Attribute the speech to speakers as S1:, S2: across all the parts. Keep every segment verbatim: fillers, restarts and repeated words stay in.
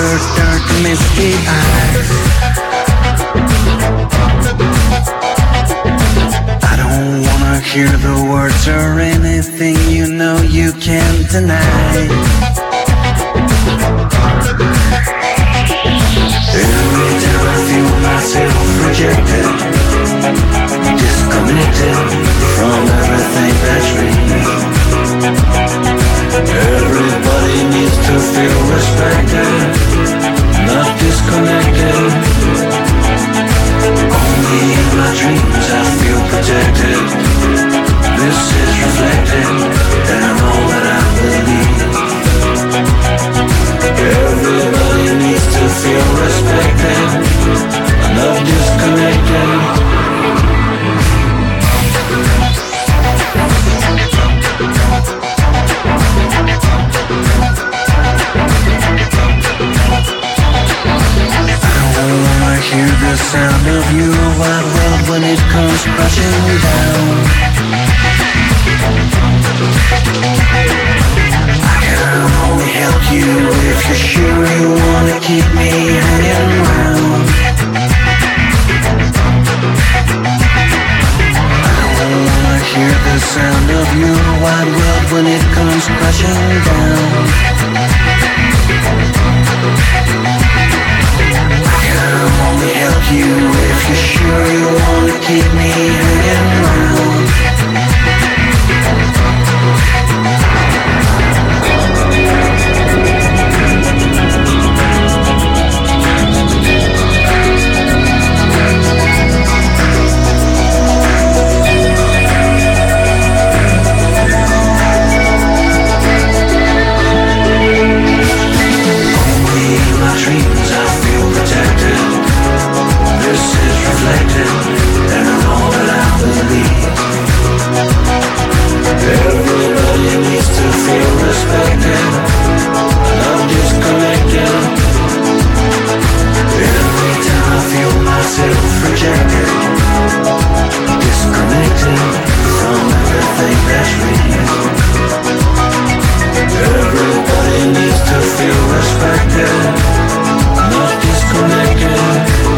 S1: your dark misty eyes. I don't wanna hear the words or anything you know you can't deny. Every time I feel myself rejected, disconnected from everything that's real. Everybody needs to feel respected, not disconnected. Only in my dreams I feel protected. This is reflected in all that I believe. Everybody needs to feel respected, not disconnected. Hear the sound of your wide world when it comes crashing down. I can only help you if you're sure you wanna keep me hanging around. I don't wanna hear the sound of your wide world when it comes crashing down. I'll only help you if you're sure you wanna keep me hanging around. Only in my dreams I feel protected. This is reflected in all that I believe. Everybody needs to feel respected, not disconnected. Every time I feel myself rejected, disconnected from everything that's real. Everybody needs to feel respected, not disconnected.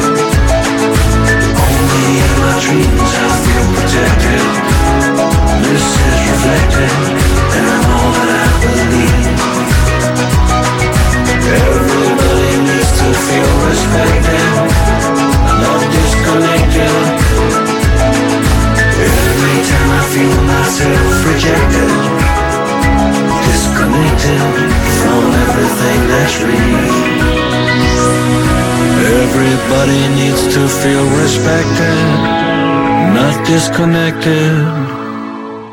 S1: Only in my dreams I feel protected. This is reflected in all that I believe. Everybody needs to feel respected, not disconnected. Every time I feel myself rejected, disconnected from everything that's real. Everybody needs to feel respected, not disconnected.